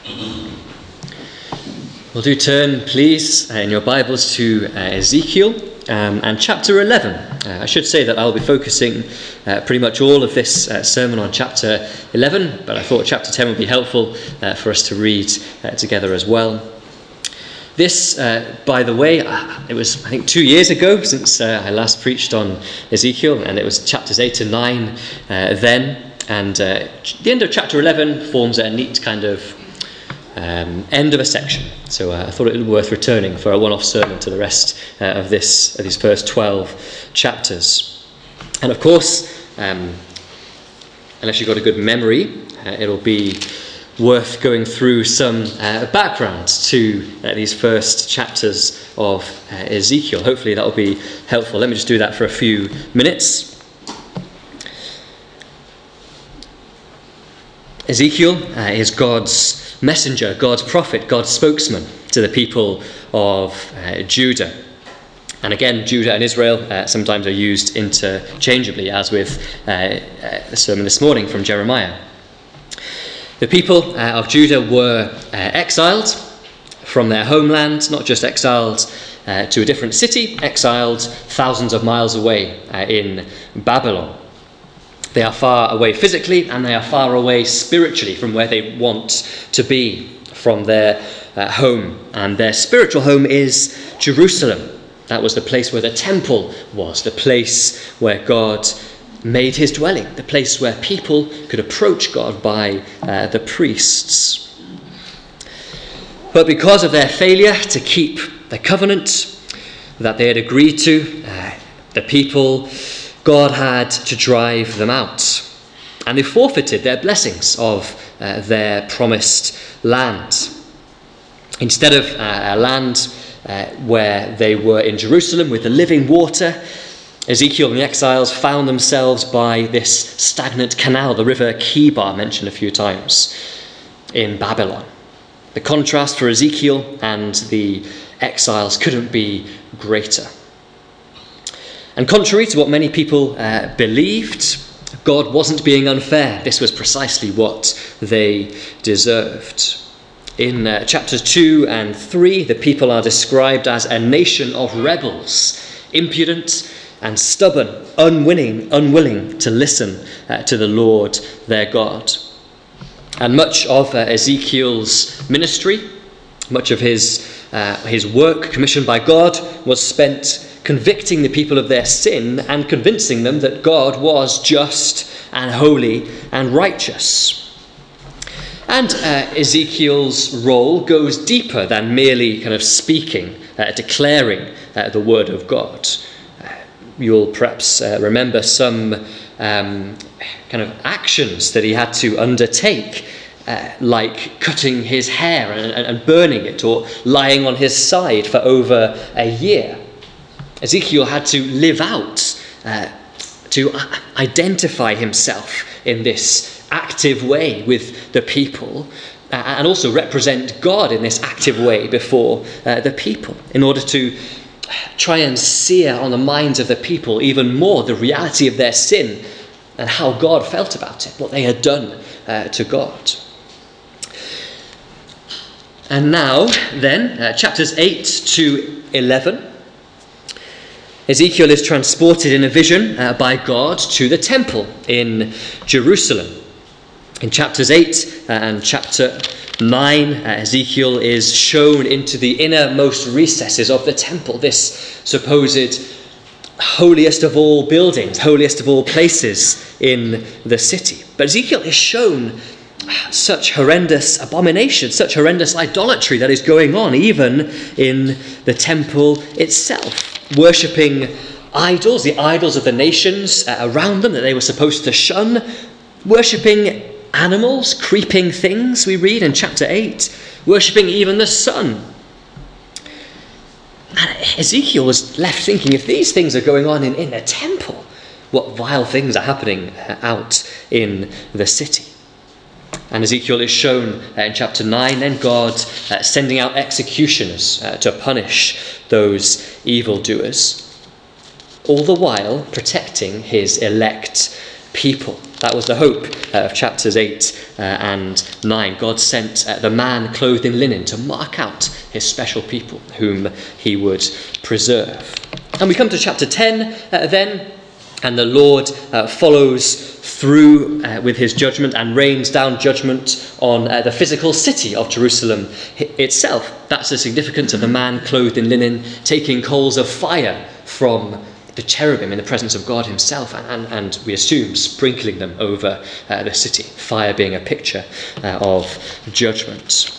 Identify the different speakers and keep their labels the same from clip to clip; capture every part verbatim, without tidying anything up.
Speaker 1: Well, do turn, please, uh, in your Bibles to uh, Ezekiel um, and chapter eleven. Uh, I should say that I'll be focusing uh, pretty much all of this uh, sermon on chapter eleven, but I thought chapter ten would be helpful uh, for us to read uh, together as well. This, uh, by the way, uh, it was, I think, two years ago since uh, I last preached on Ezekiel, and it was chapters eight and nine uh, then. And uh, the end of chapter eleven forms a neat kind of um, end of a section. So uh, I thought it would be worth returning for a one-off sermon to the rest uh, of this of these first twelve chapters. And of course, um, unless you've got a good memory, uh, it'll be worth going through some uh, background to uh, these first chapters of uh, Ezekiel. Hopefully that will be helpful. Let me just do that for a few minutes. Ezekiel uh, is God's messenger, God's prophet, God's spokesman to the people of uh, Judah. And again, Judah and Israel uh, sometimes are used interchangeably, as with uh, uh, the sermon this morning from Jeremiah. The people uh, of Judah were uh, exiled from their homeland, not just exiled uh, to a different city, exiled thousands of miles away uh, in Babylon. They are far away physically, and they are far away spiritually from where they want to be, from their uh, home. And their spiritual home is Jerusalem. That was the place where the temple was, the place where God made his dwelling, the place where people could approach God by uh, the priests. But because of their failure to keep the covenant that they had agreed to, uh, the people, God had to drive them out. And they forfeited their blessings of uh, their promised land. Instead of uh, a land uh, where they were in Jerusalem with the living water, Ezekiel and the exiles found themselves by this stagnant canal, the river Kibar, mentioned a few times, in Babylon. The contrast for Ezekiel and the exiles couldn't be greater. And contrary to what many people uh, believed, God wasn't being unfair. This was precisely what they deserved. In uh, chapters two and three, the people are described as a nation of rebels, impudent and stubborn, unwilling, unwilling to listen uh, to the Lord their God. And much of uh, Ezekiel's ministry, much of his uh, his work commissioned by God, was spent convicting the people of their sin and convincing them that God was just and holy and righteous. And uh, Ezekiel's role goes deeper than merely kind of speaking, uh, declaring uh, the word of God. You'll perhaps uh, remember some um, kind of actions that he had to undertake, uh, like cutting his hair and, and burning it, or lying on his side for over a year. Ezekiel had to live out, uh, to identify himself in this active way with the people, uh, and also represent God in this active way before uh, the people, in order to try and sear on the minds of the people even more the reality of their sin and how God felt about it, what they had done uh, to God. And now, then, uh, chapters eight to eleven, Ezekiel is transported in a vision uh, by God to the temple in Jerusalem. In chapters eight uh, and chapter nine, uh, Ezekiel is shown into the innermost recesses of the temple, this supposed holiest of all buildings, holiest of all places in the city. But Ezekiel is shown such horrendous abomination, such horrendous idolatry that is going on even in the temple itself, worshipping idols, the idols of the nations uh, around them that they were supposed to shun, worshipping animals, creeping things, we read in chapter eight, worshipping even the sun. And Ezekiel was left thinking, if these things are going on in, in the temple, what vile things are happening out in the city. And Ezekiel is shown uh, in chapter nine, then God uh, sending out executioners uh, to punish those evildoers, all the while protecting his elect people. That was the hope uh, of chapters eight uh, and nine. God sent uh, the man clothed in linen to mark out his special people whom he would preserve. And we come to chapter ten uh, then, and the Lord uh, follows through uh, with his judgment and rains down judgment on uh, the physical city of Jerusalem itself. That's the significance of the man clothed in linen taking coals of fire from the cherubim in the presence of God himself, and, and we assume sprinkling them over uh, the city, fire being a picture uh, of judgment.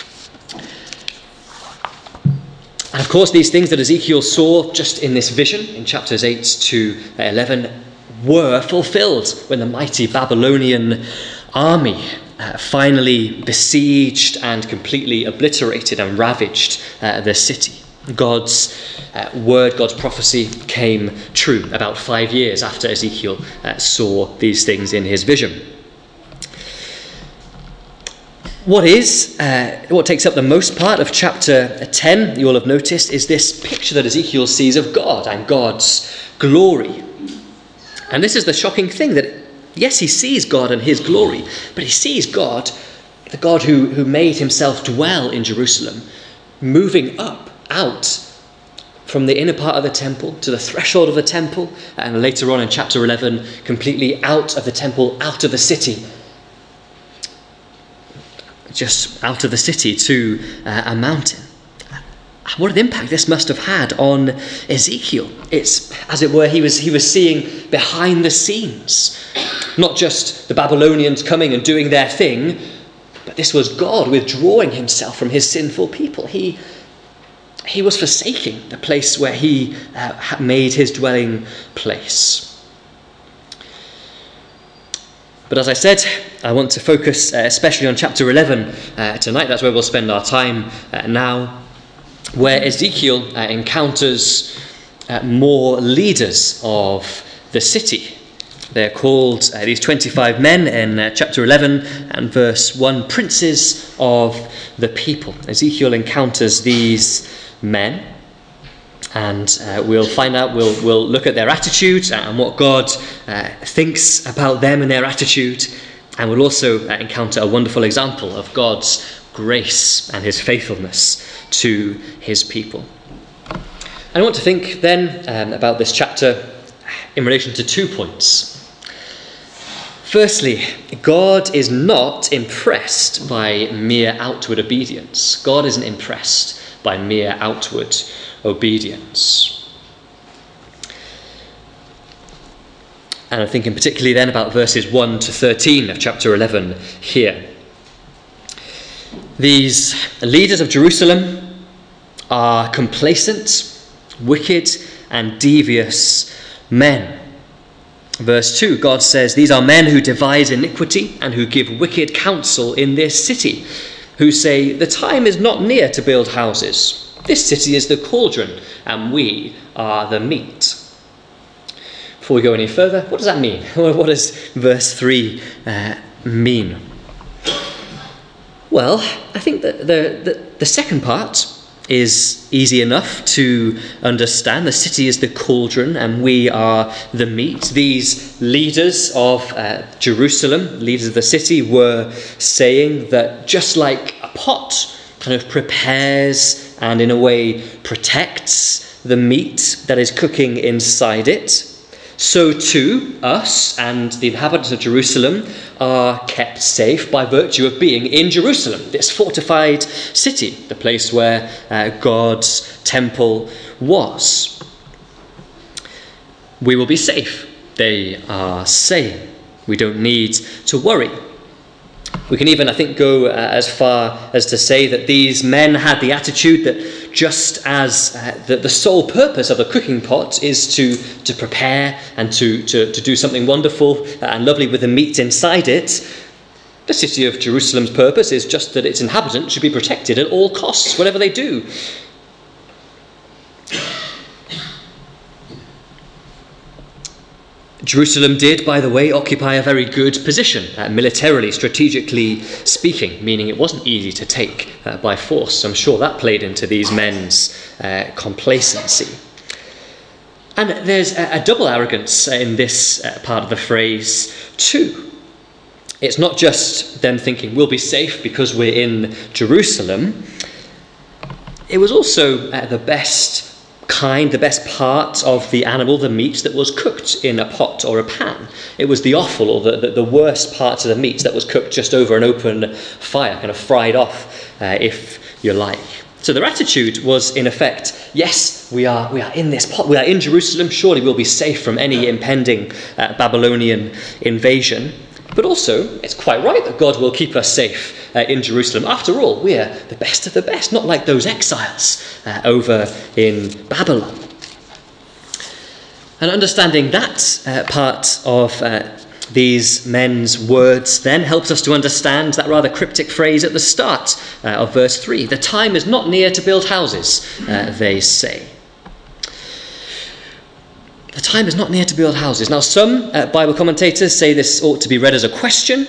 Speaker 1: And of course, these things that Ezekiel saw just in this vision in chapters eight to eleven were fulfilled when the mighty Babylonian army uh, finally besieged and completely obliterated and ravaged uh, the city. God's uh, word, God's prophecy came true about five years after Ezekiel uh, saw these things in his vision. What is, uh, what takes up the most part of chapter ten, you will have noticed, is this picture that Ezekiel sees of God and God's glory. And this is the shocking thing, that yes, he sees God and his glory, but he sees God, the God who, who made himself dwell in Jerusalem, moving up, out from the inner part of the temple to the threshold of the temple, and later on in chapter eleven, completely out of the temple, out of the city, just out of the city to uh, a mountain. What an impact this must have had on Ezekiel. It's, as it were, he was he was seeing behind the scenes, not just the Babylonians coming and doing their thing, but this was God withdrawing himself from his sinful people. He he was forsaking the place where he uh, made his dwelling place. But as I said, I want to focus uh, especially on chapter eleven uh, tonight. That's where we'll spend our time uh, now, where Ezekiel uh, encounters uh, more leaders of the city. They're called, uh, these twenty-five men in uh, chapter eleven and verse one, princes of the people. Ezekiel encounters these men, and uh, we'll find out, we'll, we'll look at their attitude and what God uh, thinks about them and their attitude, and we'll also uh, encounter a wonderful example of God's grace and his faithfulness to his people. And I want to think then um, about this chapter in relation to two points. Firstly, God is not impressed by mere outward obedience. God isn't impressed by mere outward obedience. And I'm thinking particularly then about verses one to thirteen of chapter eleven here. These leaders of Jerusalem are complacent, wicked, and devious men. Verse two, God says, "These are men who devise iniquity and who give wicked counsel in this city, who say, the time is not near to build houses. This city is the cauldron, and we are the meat." Before we go any further, what does that mean? What does verse three uh, mean? Well, I think that the, the, the second part is easy enough to understand. The city is the cauldron and we are the meat. These leaders of uh, Jerusalem, leaders of the city, were saying that just like a pot kind of prepares and in a way protects the meat that is cooking inside it, so too us and the inhabitants of Jerusalem are kept safe by virtue of being in Jerusalem, this fortified city, the place where uh, God's temple was. We will be safe, they are saying. We don't need to worry. We can even, I think, go uh, as far as to say that these men had the attitude that just as uh, the, the sole purpose of a cooking pot is to, to prepare and to, to, to do something wonderful and lovely with the meat inside it, the city of Jerusalem's purpose is just that its inhabitants should be protected at all costs, whatever they do. Jerusalem did, by the way, occupy a very good position, uh, militarily, strategically speaking, meaning it wasn't easy to take uh, by force. So I'm sure that played into these men's uh, complacency. And there's a, a double arrogance in this uh, part of the phrase too. It's not just them thinking we'll be safe because we're in Jerusalem. It was also uh, the best kind, the best part of the animal, the meat, that was cooked in a pot or a pan. It was the offal, or the, the, the worst part of the meat, that was cooked just over an open fire, kind of fried off, uh, if you like. So their attitude was, in effect, yes, we are we are in this pot, we are in Jerusalem, surely we'll be safe from any impending uh, Babylonian invasion. But also, it's quite right that God will keep us safe uh, in Jerusalem. After all, we are the best of the best, not like those exiles uh, over in Babylon. And understanding that uh, part of uh, these men's words then helps us to understand that rather cryptic phrase at the start uh, of verse three. The time is not near to build houses, uh, they say. The time is not near to build houses. Now, some uh, Bible commentators say this ought to be read as a question,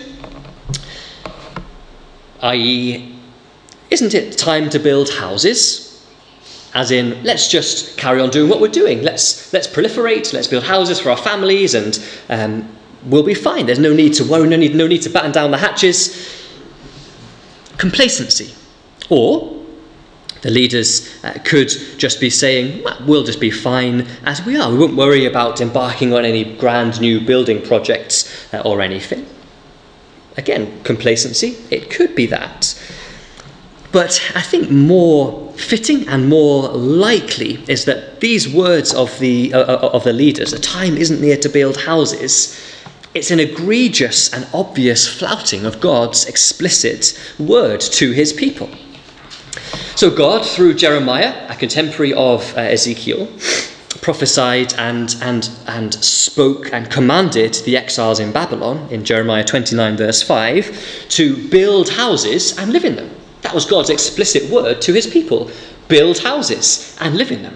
Speaker 1: that is, isn't it time to build houses? As in, let's just carry on doing what we're doing. Let's let's proliferate. Let's build houses for our families, and um, we'll be fine. There's no need to worry. No need. No need to batten down the hatches. Complacency, or the leaders uh, could just be saying, well, we'll just be fine as we are. We won't worry about embarking on any grand new building projects uh, or anything. Again, complacency, it could be that. But I think more fitting and more likely is that these words of the, uh, of the leaders, the time isn't near to build houses, it's an egregious and obvious flouting of God's explicit word to his people. So God, through Jeremiah, a contemporary of uh, Ezekiel, prophesied and, and, and spoke and commanded the exiles in Babylon, in Jeremiah twenty-nine verse five, to build houses and live in them. That was God's explicit word to his people. Build houses and live in them.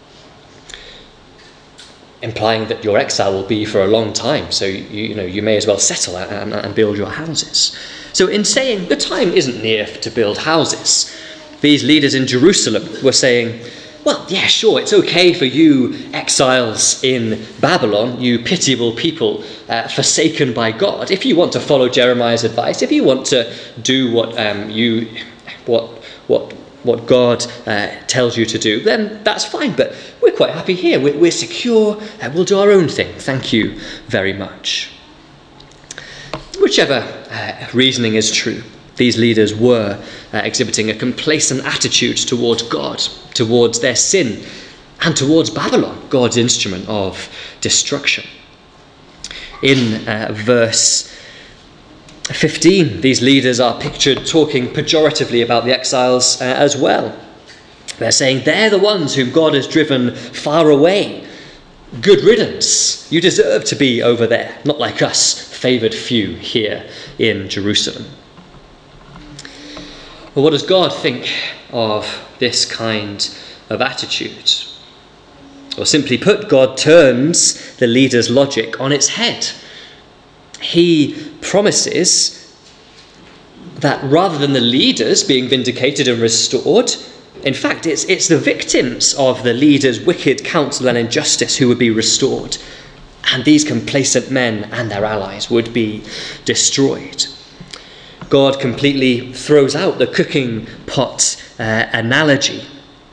Speaker 1: Implying that your exile will be for a long time, so you, you know you may as well settle and, and build your houses. So in saying the time isn't near to build houses, these leaders in Jerusalem were saying, well, yeah, sure, it's okay for you exiles in Babylon, you pitiable people uh, forsaken by God. If you want to follow Jeremiah's advice, if you want to do what um, you, what what what God uh, tells you to do, then that's fine. But we're quite happy here. We're, we're secure. Uh, we'll do our own thing. Thank you very much. Whichever uh, reasoning is true, these leaders were uh, exhibiting a complacent attitude towards God, towards their sin, and towards Babylon, God's instrument of destruction. In uh, verse fifteen, these leaders are pictured talking pejoratively about the exiles uh, as well. They're saying they're the ones whom God has driven far away. Good riddance. You deserve to be over there, not like us, favoured few here in Jerusalem. Well, what does God think of this kind of attitude? Or simply put, God turns the leader's logic on its head. He promises that rather than the leaders being vindicated and restored, in fact, it's, it's the victims of the leaders' wicked counsel and injustice who would be restored. And these complacent men and their allies would be destroyed. God completely throws out the cooking pot uh, analogy.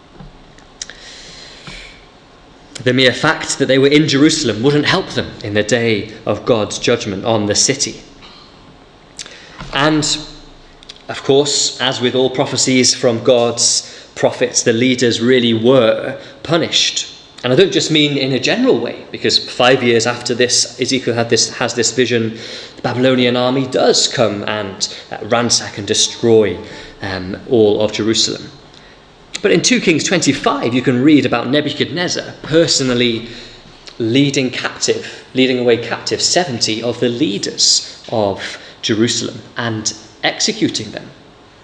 Speaker 1: The mere fact that they were in Jerusalem wouldn't help them in the day of God's judgment on the city. And, of course, as with all prophecies from God's prophets, the leaders really were punished. And I don't just mean in a general way, because five years after this, Ezekiel had this, has this vision, the Babylonian army does come and uh, ransack and destroy um, all of Jerusalem. But in two Kings twenty-five, you can read about Nebuchadnezzar personally leading captive, leading away captive seventy of the leaders of Jerusalem and executing them.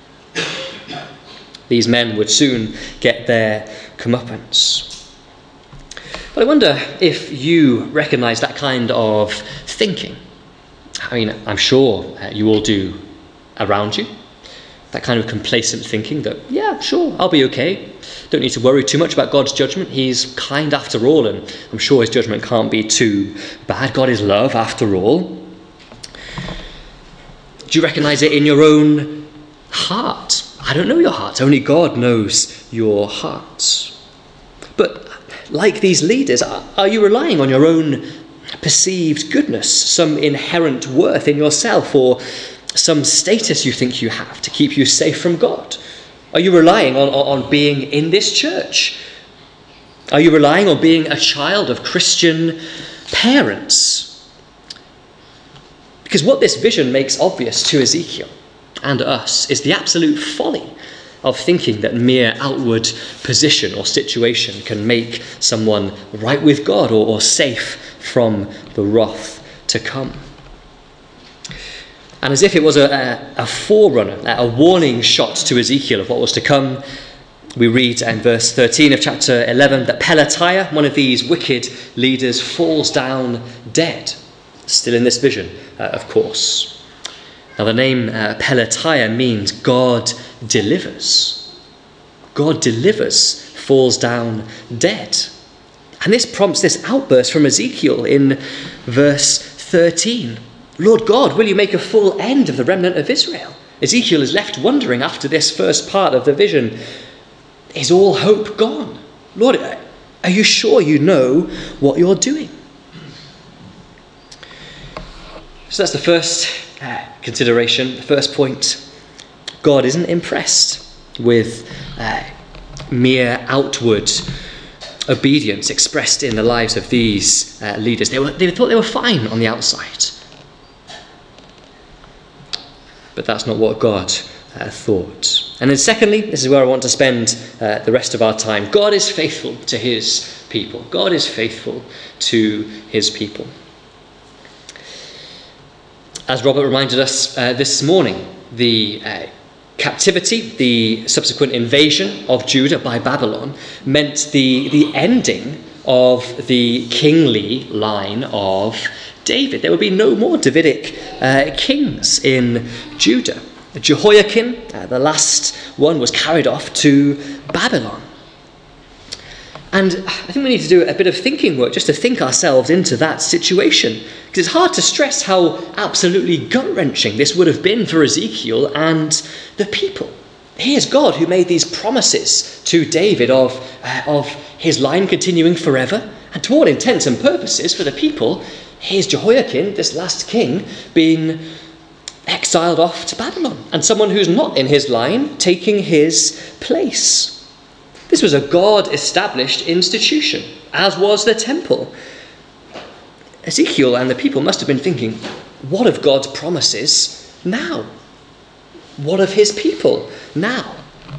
Speaker 1: These men would soon get their comeuppance. But I wonder if you recognise that kind of thinking. I mean, I'm sure uh, you all do around you. That kind of complacent thinking that, yeah, sure, I'll be okay. Don't need to worry too much about God's judgment. He's kind after all, and I'm sure his judgment can't be too bad. God is love after all. Do you recognize it in your own heart? I don't know your heart. Only God knows your heart. But like these leaders, are you relying on your own perceived goodness, some inherent worth in yourself, or some status you think you have to keep you safe from God? Are you relying on, on being in this church? Are you relying on being a child of Christian parents? Because what this vision makes obvious to Ezekiel and us is the absolute folly of thinking that mere outward position or situation can make someone right with God or, or safe from the wrath to come. And as if it was a, a, a forerunner, a warning shot to Ezekiel of what was to come, we read in verse thirteen of chapter eleven that Pelatiah, one of these wicked leaders, falls down dead. Still in this vision, uh, of course. Now the name uh, Pelatiah means God delivers. God delivers, falls down dead. And this prompts this outburst from Ezekiel in verse thirteen. Lord God, will you make a full end of the remnant of Israel? Ezekiel is left wondering after this first part of the vision, is all hope gone? Lord, are you sure you know what you're doing? So that's the first uh, consideration, the first point. God isn't impressed with uh, mere outward obedience expressed in the lives of these uh, leaders. They were, they thought they were fine on the outside. But that's not what God uh, thought. And then secondly, this is where I want to spend uh, the rest of our time. God is faithful to his people. God is faithful to his people. As Robert reminded us uh, this morning, the uh, captivity, the subsequent invasion of Judah by Babylon, meant the, the ending of the kingly line of David. There would be no more Davidic uh, kings in Judah. Jehoiakim, uh, the last one, was carried off to Babylon. And I think we need to do a bit of thinking work just to think ourselves into that situation. Because it's hard to stress how absolutely gut-wrenching this would have been for Ezekiel and the people. Here's God who made these promises to David of, uh, of his line continuing forever. And to all intents and purposes for the people, here's Jehoiakim, this last king, being exiled off to Babylon. And someone who's not in his line taking his place. This was a God-established institution, as was the temple. Ezekiel and the people must have been thinking, what of God's promises now? What of his people now?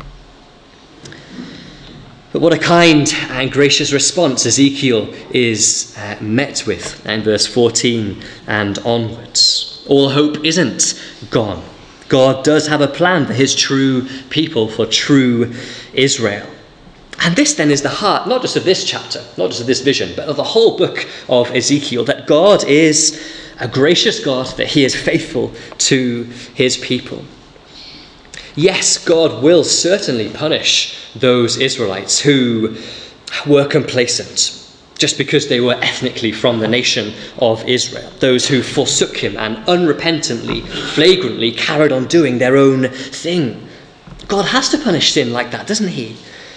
Speaker 1: But what a kind and gracious response Ezekiel is uh, met with in verse fourteen and onwards. All hope isn't gone. God does have a plan for his true people, for true Israel. And this then is the heart, not just of this chapter, not just of this vision, but of the whole book of Ezekiel, that God is a gracious God, that he is faithful to his people. Yes, God will certainly punish those Israelites who were complacent, just because they were ethnically from the nation of Israel, those who forsook him and unrepentantly, flagrantly carried on doing their own thing. God has to punish sin like that, doesn't he?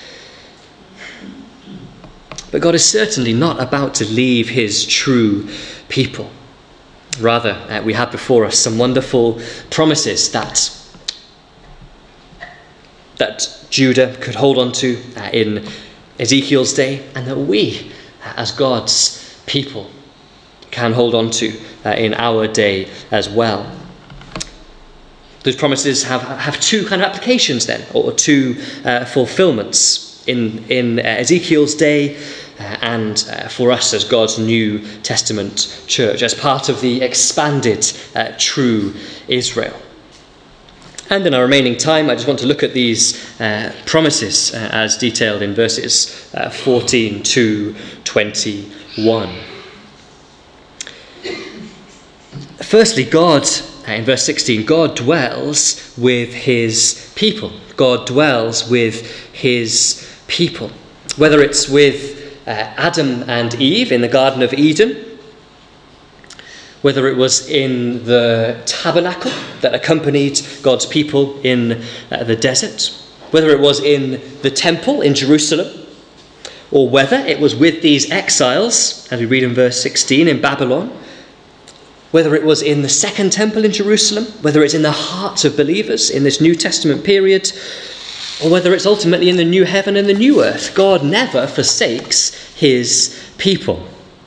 Speaker 1: But God is certainly not about to leave his true people. Rather, uh, we have before us some wonderful promises that, that Judah could hold on to uh, in Ezekiel's day, and that we, uh, as God's people, can hold on to uh, in our day as well. Those promises have, have two kind of applications then, or two uh, fulfillments. In, in uh, Ezekiel's day uh, and uh, for us as God's New Testament church, as part of the expanded uh, true Israel. And in our remaining time, I just want to look at these uh, promises uh, as detailed in verses uh, fourteen to twenty-one. Firstly, God, uh, in verse sixteen, God dwells with his people. God dwells with his people. Whether it's with uh, Adam and Eve in the Garden of Eden, whether it was in the tabernacle that accompanied God's people in uh, the desert, whether it was in the temple in Jerusalem, or whether it was with these exiles, as we read in verse sixteen, in Babylon, whether it was in the second temple in Jerusalem, whether it's in the hearts of believers in this New Testament period, or whether it's ultimately in the new heaven and the new earth, God never forsakes his people.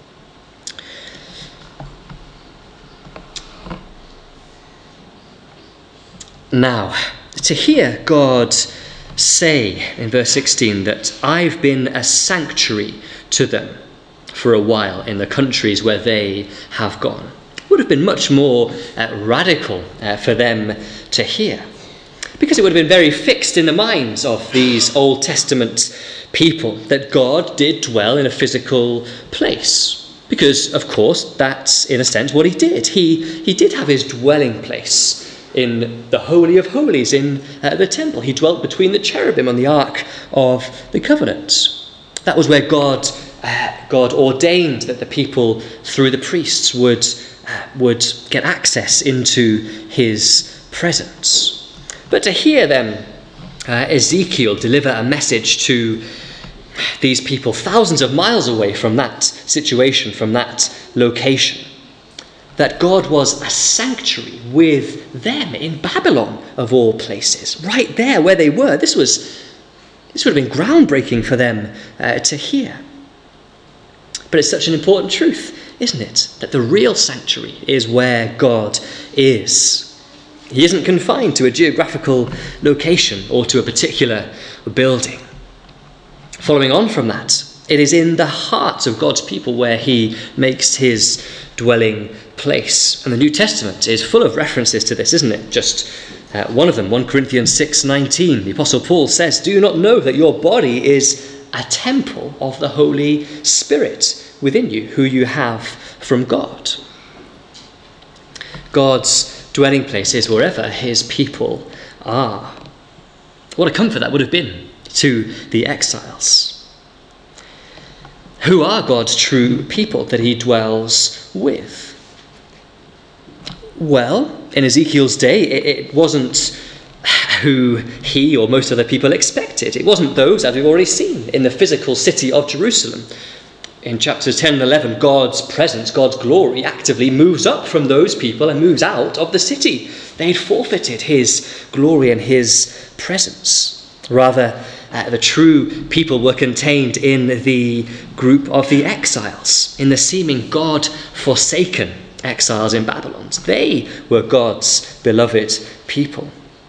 Speaker 1: Now, to hear God say in verse sixteen that I've been a sanctuary to them for a while in the countries where they have gone, would have been much more uh, radical uh, for them to hear, because it would have been very fixed in the minds of these Old Testament people that God did dwell in a physical place, because of course that's in a sense what he did. He, he did have his dwelling place in the Holy of Holies in uh, the temple. He dwelt between the cherubim on the Ark of the Covenant. That was where God uh, God ordained that the people through the priests would uh, would get access into his presence. But to hear them, uh, Ezekiel deliver a message to these people thousands of miles away from that situation, from that location, that God was a sanctuary with them in Babylon, of all places, right there where they were. This was, this would have been groundbreaking for them uh, to hear. But it's such an important truth, isn't it? That the real sanctuary is where God is. He isn't confined to a geographical location or to a particular building. Following on from that, it is in the hearts of God's people where he makes his dwelling place. And the New Testament is full of references to this, isn't it? Just uh, one of them, First Corinthians six nineteen. The Apostle Paul says, "Do you not know that your body is a temple of the Holy Spirit within you, who you have from God?" God's dwelling place is wherever his people are. What a comfort that would have been to the exiles. Who are God's true people that he dwells with? Well, in Ezekiel's day, it, it wasn't who he or most other people expected. It wasn't those, as we've already seen, in the physical city of Jerusalem. In chapters ten and eleven, God's presence, God's glory actively moves up from those people and moves out of the city. They'd forfeited his glory and his presence. Rather, uh, the true people were contained in the group of the exiles, in the seeming God-forsaken exiles in Babylon. They were God's beloved people.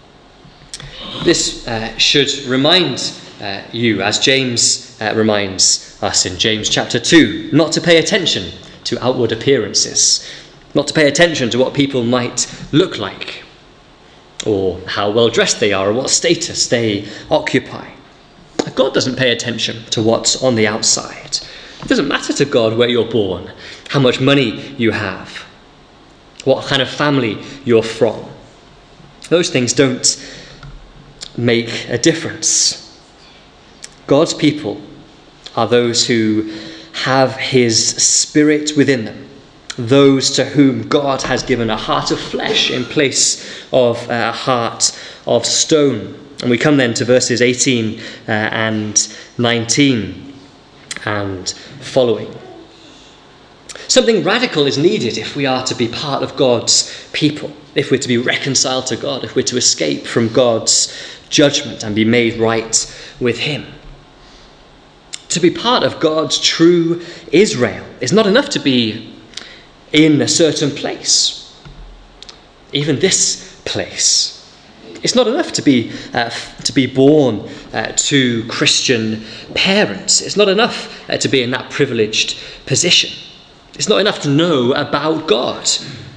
Speaker 1: This uh, should remind uh, you, as James uh, reminds us in James chapter two, not to pay attention to outward appearances, not to pay attention to what people might look like, or how well dressed they are, or what status they occupy. God doesn't pay attention to what's on the outside. It doesn't matter to God where you're born, how much money you have, what kind of family you're from. Those things don't make a difference. God's people are those who have his Spirit within them, those to whom God has given a heart of flesh in place of a heart of stone. And we come then to verses eighteen uh, and nineteen and following. Something radical is needed if we are to be part of God's people, if we're to be reconciled to God, if we're to escape from God's judgment and be made right with him. To be part of God's true Israel is not enough to be in a certain place, even this place. It's not enough to be uh, to be born uh, to Christian parents. It's not enough uh, to be in that privileged position. It's not enough to know about God.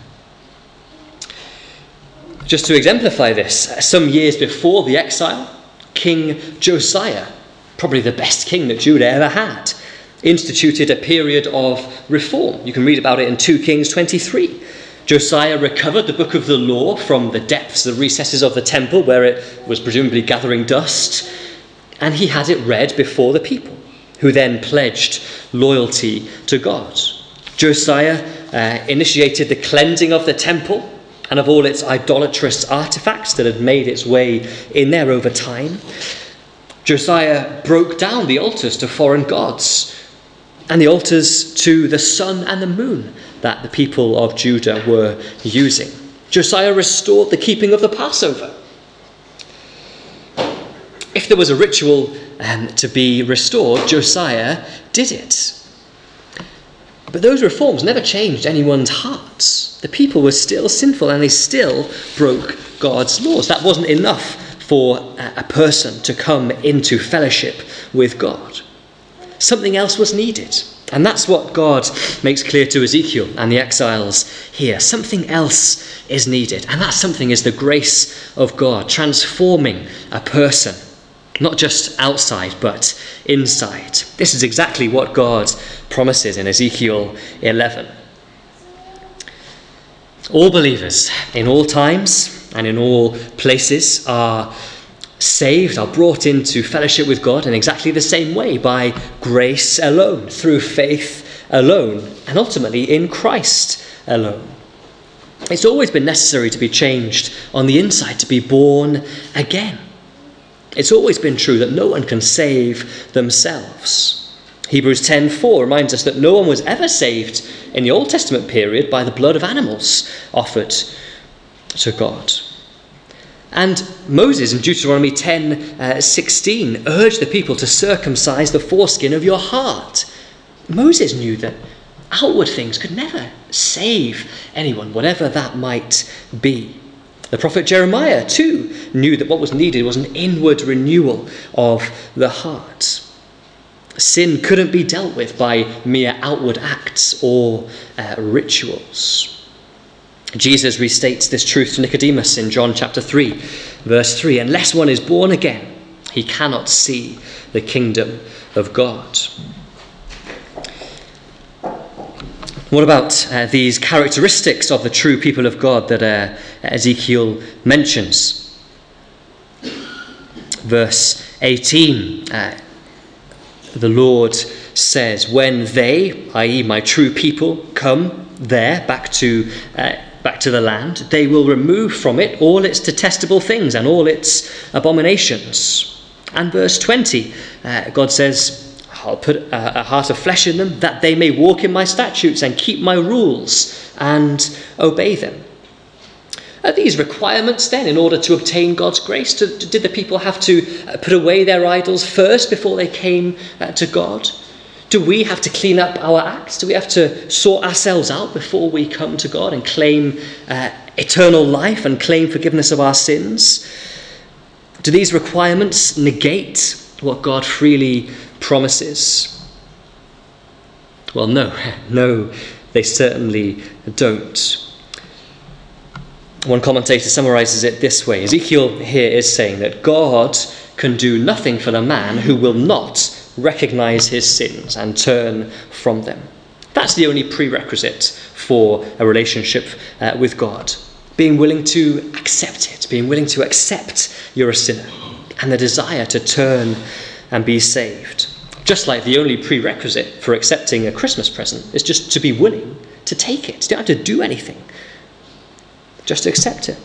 Speaker 1: Just to exemplify this, some years before the exile, King Josiah, probably the best king that Judah ever had, instituted a period of reform. You can read about it in Second Kings twenty-three. Josiah recovered the book of the law from the depths, the recesses of the temple where it was presumably gathering dust, and he had it read before the people, who then pledged loyalty to God. Josiah uh, initiated the cleansing of the temple and of all its idolatrous artifacts that had made its way in there over time. Josiah broke down the altars to foreign gods and the altars to the sun and the moon that the people of Judah were using. Josiah restored the keeping of the Passover. If there was a ritual um, to be restored, Josiah did it. But those reforms never changed anyone's hearts. The people were still sinful and they still broke God's laws. That wasn't enough for a person to come into fellowship with God. Something else was needed. And that's what God makes clear to Ezekiel and the exiles here. Something else is needed. And that something is the grace of God transforming a person. Not just outside, but inside. This is exactly what God promises in Ezekiel eleven. All believers in all times and in all places are saved, are brought into fellowship with God in exactly the same way, by grace alone, through faith alone, and ultimately in Christ alone. It's always been necessary to be changed on the inside, to be born again. It's always been true that no one can save themselves. Hebrews ten four reminds us that no one was ever saved in the Old Testament period by the blood of animals offered to God. And Moses in Deuteronomy ten sixteen urged the people to circumcise the foreskin of your heart. Moses knew that outward things could never save anyone, whatever that might be. The prophet Jeremiah, too, knew that what was needed was an inward renewal of the heart. Sin couldn't be dealt with by mere outward acts or uh, rituals. Jesus restates this truth to Nicodemus in John chapter three, verse three. Unless one is born again, he cannot see the kingdom of God. What about uh, these characteristics of the true people of God that uh, Ezekiel mentions? Verse eighteen, uh, the Lord says, when they, that is my true people, come there back to uh, back to the land, they will remove from it all its detestable things and all its abominations. And verse twenty, uh, God says, I'll put a, a heart of flesh in them, that they may walk in my statutes and keep my rules and obey them. Are these requirements then in order to obtain God's grace? To, to, did the people have to put away their idols first before they came uh, to God? Do we have to clean up our acts? Do we have to sort ourselves out before we come to God and claim uh, eternal life and claim forgiveness of our sins? Do these requirements negate what God freely promises? Well, no, no, they certainly don't. One commentator summarizes it this way. Ezekiel here is saying that God can do nothing for the man who will not recognize his sins and turn from them. That's the only prerequisite for a relationship uh, with God. Being willing to accept it, being willing to accept you're a sinner, and the desire to turn and be saved. Just like the only prerequisite for accepting a Christmas present is just to be willing to take it. You don't have to do anything, just to accept it.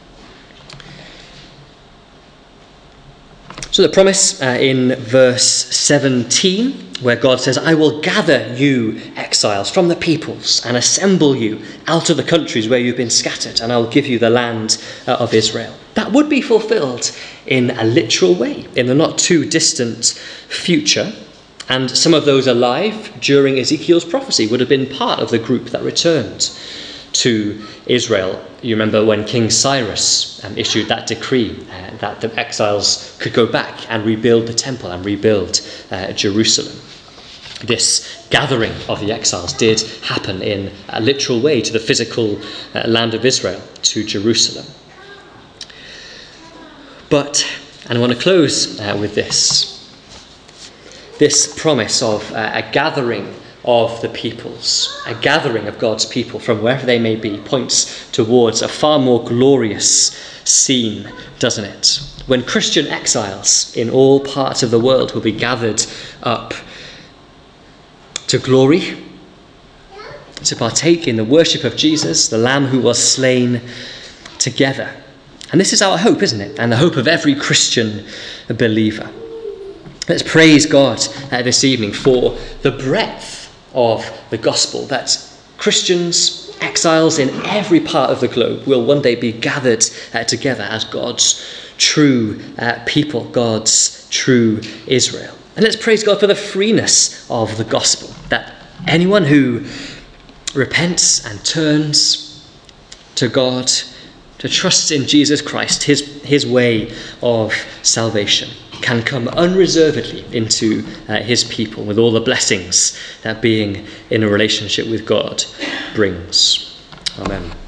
Speaker 1: So the promise uh, in verse seventeen, where God says, I will gather you exiles from the peoples and assemble you out of the countries where you've been scattered, and I'll give you the land uh, of Israel. That would be fulfilled in a literal way in the not too distant future. And some of those alive during Ezekiel's prophecy would have been part of the group that returned to Israel. You remember when King Cyrus um, issued that decree uh, that the exiles could go back and rebuild the temple and rebuild uh, Jerusalem. This gathering of the exiles did happen in a literal way to the physical uh, land of Israel, to Jerusalem. But, and I want to close uh, with this, this promise of uh, a gathering of the peoples, a gathering of God's people from wherever they may be, points towards a far more glorious scene, doesn't it? When Christian exiles in all parts of the world will be gathered up to glory, to partake in the worship of Jesus, the Lamb who was slain, together. And this is our hope, isn't it? And the hope of every Christian believer. Let's praise God uh, this evening for the breadth of the gospel, that Christians, exiles in every part of the globe, will one day be gathered uh, together as God's true uh, people, God's true Israel. And let's praise God for the freeness of the gospel, that anyone who repents and turns to God, to trust in Jesus Christ, his, his way of salvation, can come unreservedly into uh, his people with all the blessings that being in a relationship with God brings. Amen.